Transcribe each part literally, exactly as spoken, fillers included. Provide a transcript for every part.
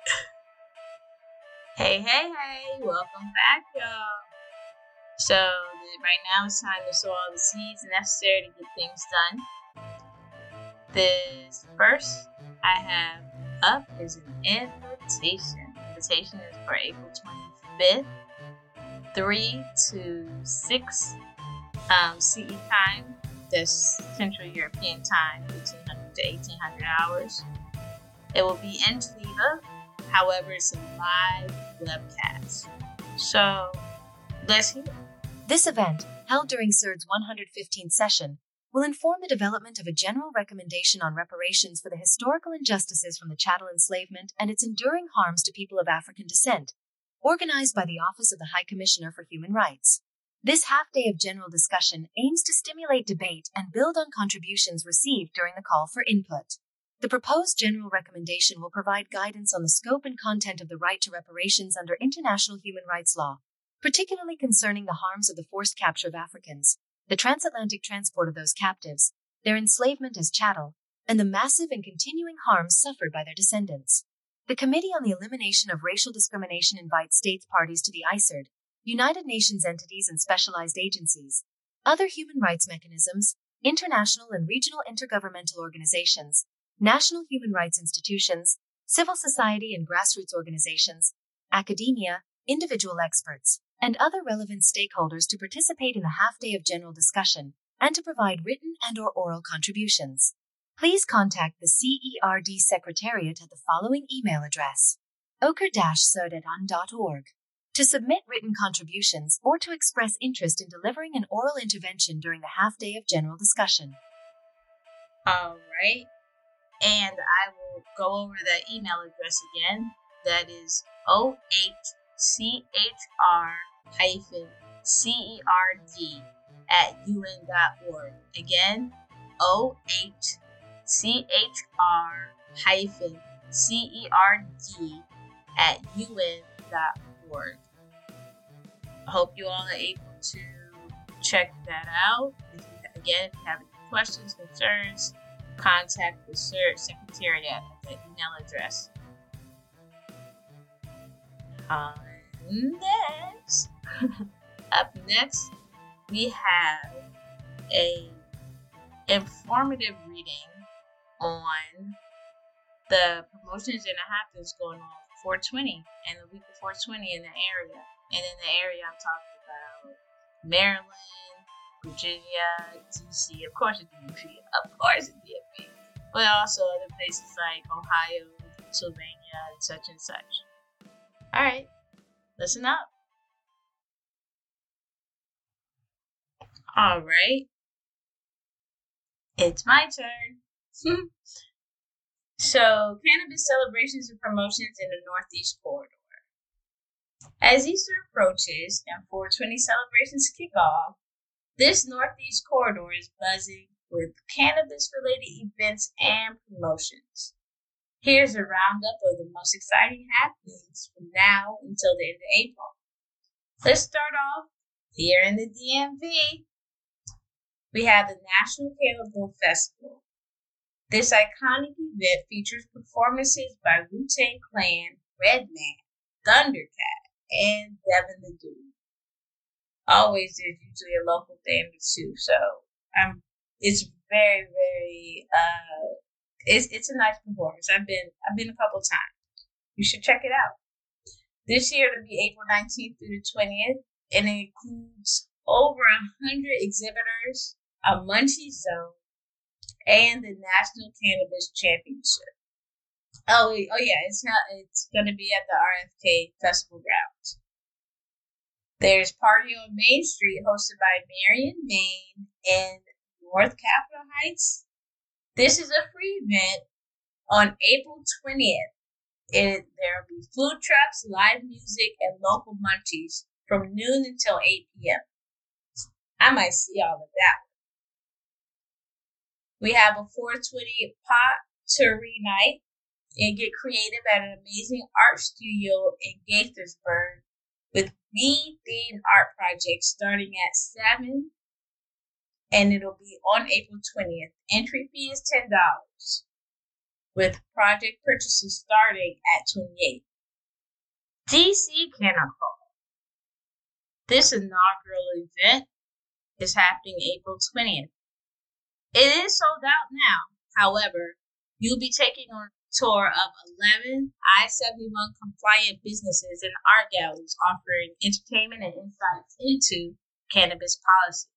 Hey, hey, hey, welcome back, y'all. So, the- right now it's time to sow all the seeds necessary to get things done. This first I have up is an invitation. Invitation is for April twenty-fifth, three to six um, C E time. That's Central European time, fifteen hundred to eighteen hundred hours. It will be in Geneva. However, it's a live webcast. So, let's hear it. This event, held during C E R D's one hundred fifteenth session, will inform the development of a general recommendation on reparations for the historical injustices from the chattel enslavement and its enduring harms to people of African descent, organized by the Office of the High Commissioner for Human Rights. This half-day of general discussion aims to stimulate debate and build on contributions received during the call for input. The proposed general recommendation will provide guidance on the scope and content of the right to reparations under international human rights law, particularly concerning the harms of the forced capture of Africans, the transatlantic transport of those captives, their enslavement as chattel, and the massive and continuing harms suffered by their descendants. The Committee on the Elimination of Racial Discrimination invites states parties to the I C E R D, United Nations entities and specialized agencies, other human rights mechanisms, international and regional intergovernmental organizations, national human rights institutions, civil society and grassroots organizations, academia, individual experts, and other relevant stakeholders to participate in the half-day of general discussion and to provide written and or oral contributions. Please contact the C E R D Secretariat at the following email address, ochre dash cerdeton dot org, to submit written contributions or to express interest in delivering an oral intervention during the half-day of general discussion. All right. And I will go over the email address again. That is O H C H R hyphen C E R D at U N dot org. Again, O H C H R hyphen C E R D at U N dot org. I hope you all are able to check that out. If you, again, if you have any questions, concerns, contact the C E R D Secretariat at the email address. Uh, next, up next, we have a informative reading on the promotions and a half that's going on for four twenty and the week of four twenty in the area. And in the area, I'm talking about Maryland, Virginia, D C, of course, it's D M V, of course, it's D M V, but also other places like Ohio, Pennsylvania, and such and such. All right, listen up. All right, it's my turn. So, cannabis celebrations and promotions in the Northeast Corridor. As Easter approaches and four twenty celebrations kick off, this Northeast Corridor is buzzing with cannabis-related events and promotions. Here's a roundup of the most exciting happenings from now until the end of April. Let's start off here in the D M V. We have the National Cannabis Festival. This iconic event features performances by Wu-Tang Clan, Redman, Thundercat, and Devin the Dude. Always, there's usually a local thing too, so um, it's very, very, uh, it's it's a nice performance. I've been I've been a couple times. You should check it out. This year it'll be April nineteenth through the twentieth, and it includes over a hundred exhibitors, a munchie zone, and the National Cannabis Championship. Oh, oh yeah, it's not. It's going to be at the R F K Festival grounds. There's Party on Main Street, hosted by Marion Maine in North Capitol Heights. This is a free event on April twentieth. It, there will be food trucks, live music, and local munchies from noon until eight p.m. I might see all of that. We have a four twenty pottery night and get creative at an amazing art studio in Gaithersburg with bee-themed art projects starting at seven, and it'll be on April twentieth. Entry fee is ten dollars. with project purchases starting at twenty-eight. D C Cannacrawl. This inaugural event is happening April twentieth. It is sold out now. However, you'll be taking a tour of eleven I seventy-one compliant businesses and art galleries offering entertainment and insights into cannabis policy.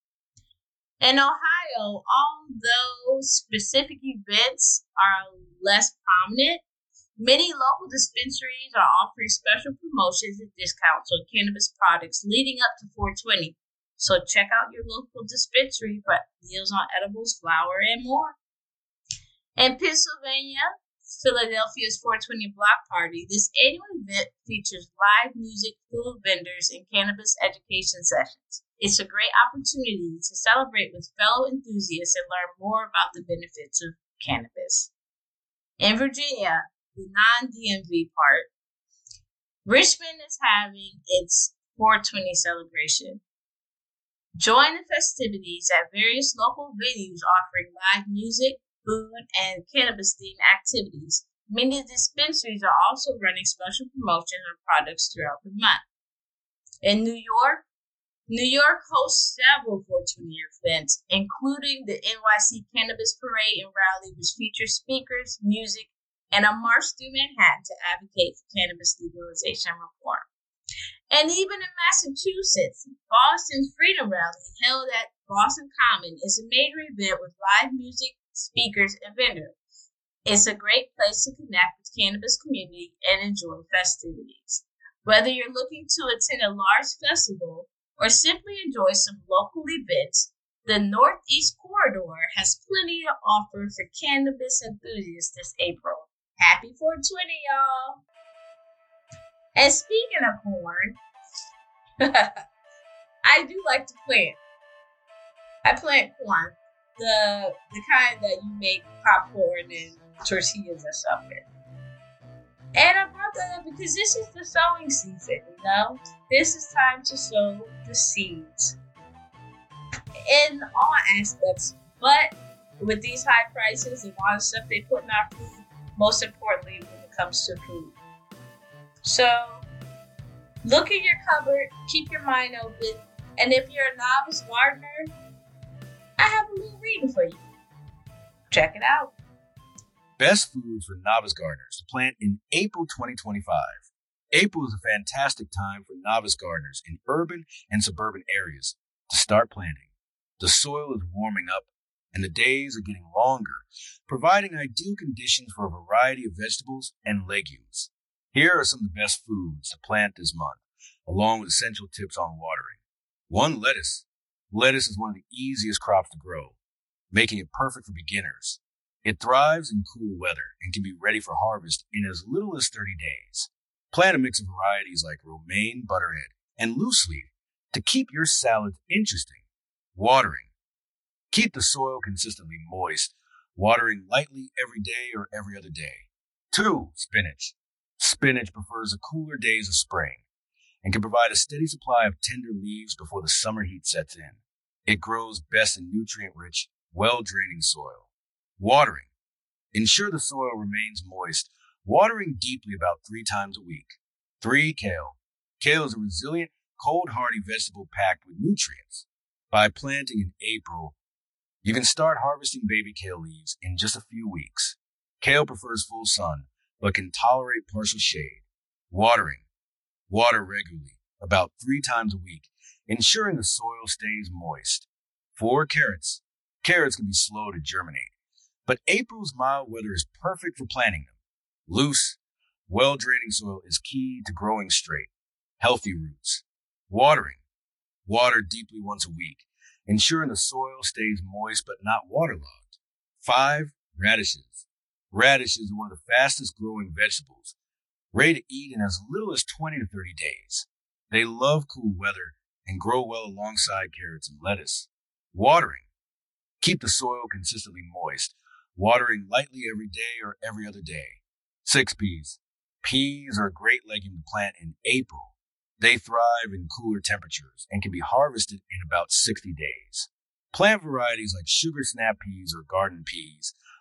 In Ohio, although specific events are less prominent, many local dispensaries are offering special promotions and discounts on cannabis products leading up to four twenty. So check out your local dispensary for deals on edibles, flower, and more. In Pennsylvania, Philadelphia's four twenty Block Party, this annual event features live music, food vendors, and cannabis education sessions. It's a great opportunity to celebrate with fellow enthusiasts and learn more about the benefits of cannabis. In Virginia, the non-D M V part, Richmond is having its four twenty celebration. Join the festivities at various local venues offering live music, food, and cannabis-themed activities. Many dispensaries are also running special promotions on products throughout the month. In New York, New York hosts several four twenty events, including the N Y C Cannabis Parade and Rally, which features speakers, music, and a march through Manhattan to advocate for cannabis legalization reform. And even in Massachusetts, Boston's Freedom Rally, held at Boston Common, is a major event with live music, speakers, and vendors. It's a great place to connect with the cannabis community and enjoy festivities. Whether you're looking to attend a large festival or simply enjoy some local events, the Northeast Corridor has plenty to offer for cannabis enthusiasts this April. Happy four twenty, y'all! And speaking of corn, I do like to plant. I plant corn, the the kind that you make popcorn and tortillas or something. And I brought that up because this is the sowing season, you know? This is time to sow the seeds in all aspects, but with these high prices and all the stuff they put in our food, most importantly when it comes to food. So, look in your cupboard, keep your mind open, and if you're a novice gardener, I have a little reading for you. Check it out. Best foods for novice gardeners to plant in April twenty twenty-five. April is a fantastic time for novice gardeners in urban and suburban areas to start planting. The soil is warming up and the days are getting longer, providing ideal conditions for a variety of vegetables and legumes. Here are some of the best foods to plant this month, along with essential tips on watering. One, lettuce. Lettuce is one of the easiest crops to grow, making it perfect for beginners. It thrives in cool weather and can be ready for harvest in as little as thirty days. Plant a mix of varieties like romaine, butterhead, and loose leaf to keep your salads interesting. Watering. Keep the soil consistently moist, watering lightly every day or every other day. Two, spinach. Spinach prefers the cooler days of spring and can provide a steady supply of tender leaves before the summer heat sets in. It grows best in nutrient-rich, well-draining soil. Watering. Ensure the soil remains moist, watering deeply about three times a week. Three, kale. Kale is a resilient, cold-hardy vegetable packed with nutrients. By planting in April, you can start harvesting baby kale leaves in just a few weeks. Kale prefers full sun, but can tolerate partial shade. Watering. Water regularly, about three times a week, ensuring the soil stays moist. Four, carrots. Carrots can be slow to germinate, but April's mild weather is perfect for planting them. Loose, well-draining soil is key to growing straight. Healthy roots. Watering. Water deeply once a week, ensuring the soil stays moist but not waterlogged. Five, radishes. Radishes are one of the fastest growing vegetables, ready to eat in as little as twenty to thirty days. They love cool weather and grow well alongside carrots and lettuce. Watering. Keep the soil consistently moist, watering lightly every day or every other day. Six, peas. Peas are a great legume to plant in April. They thrive in cooler temperatures and can be harvested in about sixty days. Plant varieties like sugar snap peas or garden peas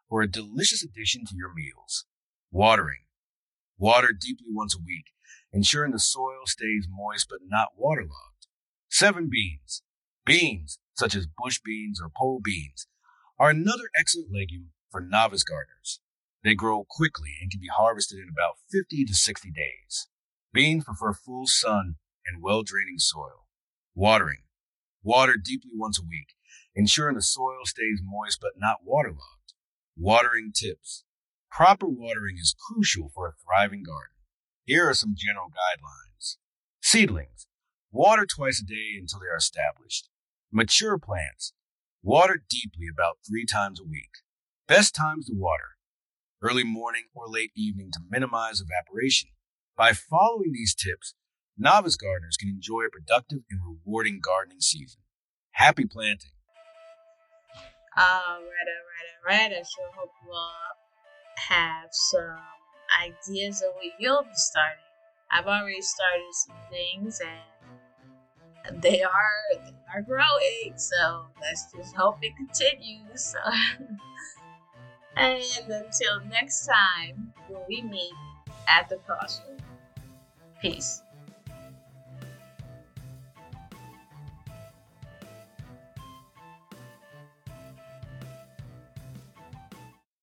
for a delicious addition to your meals. Watering. Water deeply once a week, ensuring the soil stays moist but not waterlogged. Seven beans. Beans, such as bush beans or pole beans, are another excellent legume for novice gardeners. They grow quickly and can be harvested in about fifty to sixty days. Beans prefer full sun and well-draining soil. Watering. Water deeply once a week, ensuring the soil stays moist but not waterlogged. Watering tips. Proper watering is crucial for a thriving garden. Here are some general guidelines. Seedlings. Water twice a day until they are established. Mature plants. Water deeply about three times a week. Best times to water. Early morning or late evening to minimize evaporation. By following these tips, novice gardeners can enjoy a productive and rewarding gardening season. Happy planting. All right, all right, all right. I sure hope you all have some ideas of what you'll be starting. I've already started some things and they are they are growing, so let's just hope it continues. So. And until next time, when we meet at the crossroads. Peace.